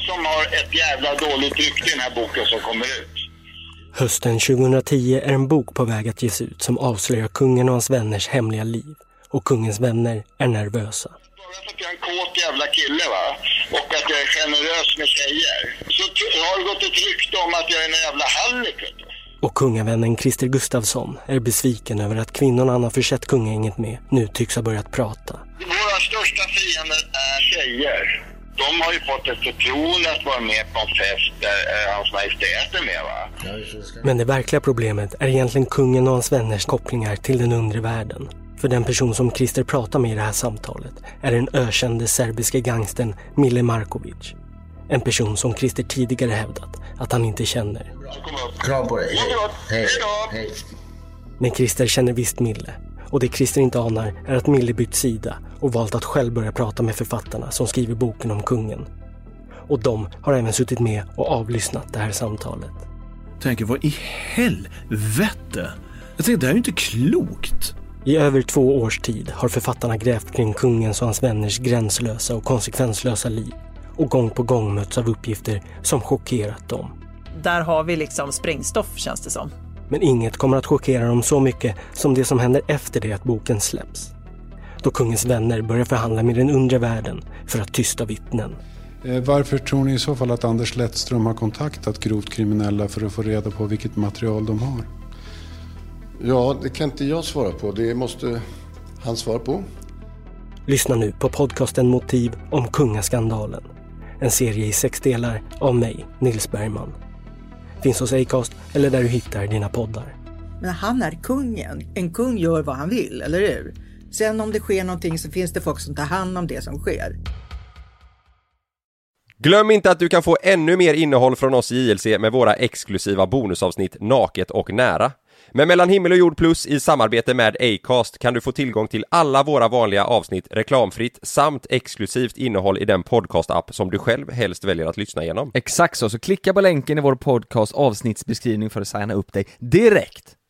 som har ett jävla dåligt rykte i den här boken som kommer ut. Hösten 2010 är en bok på väg att ges ut som avslöjar kungen och hans vänners hemliga liv. Och kungens vänner är nervösa. Bara för att jag är en kåt jävla kille, va? Och att jag är generös med tjejer. Så har det gått ett rykte om att jag är en jävla hallick, vet du. Och kungavännen Christer Gustafsson är besviken över att kvinnorna han har försett kungänget med nu tycks ha börjat prata. Våra största fiender är tjejer. De har ju fått ett förtroende att vara med på en fest där hans majestät är med, va? Men det verkliga problemet är egentligen kungen och hans vänners kopplingar till den undre världen. För den person som Christer pratar med i det här samtalet är den ökände serbiske gangstern Mile Markovic. En person som Christer tidigare hävdat att han inte känner. Kram på dig. Hej. Hej. Men Christer känner visst Mille. Och det Christer inte anar är att Mille bytt sida och valt att själv börja prata med författarna som skriver boken om kungen. Och de har även suttit med och avlyssnat det här samtalet. Tänker, vad i helvete? Jag tänkte, det här är ju inte klokt. I över 2 års tid har författarna grävt kring kungens och hans vänners gränslösa och konsekvenslösa liv. Och gång på gång möts av uppgifter som chockerat dem. Där har vi liksom sprängstoff, känns det som. Men inget kommer att chockera dem så mycket som det som händer efter det att boken släpps. Då kungens vänner börjar förhandla med den undre världen för att tysta vittnen. Varför tror ni i så fall att Anders Lettström har kontaktat grovt kriminella för att få reda på vilket material de har? Ja, det kan inte jag svara på. Det måste han svara på. Lyssna nu på podcasten Motiv om kungaskandalen. En serie i 6 delar av mig, Nils Bergman. Finns hos Acast eller där du hittar dina poddar. Men han är kungen. En kung gör vad han vill, eller hur? Sen om det sker någonting så finns det folk som tar hand om det som sker. Glöm inte att du kan få ännu mer innehåll från oss i JLC med våra exklusiva bonusavsnitt Naket och nära. Men Mellan himmel och jord plus i samarbete med Acast kan du få tillgång till alla våra vanliga avsnitt reklamfritt samt exklusivt innehåll i den podcast-app som du själv helst väljer att lyssna igenom. Exakt så klicka på länken i vår podcast avsnittsbeskrivning för att signa upp dig direkt.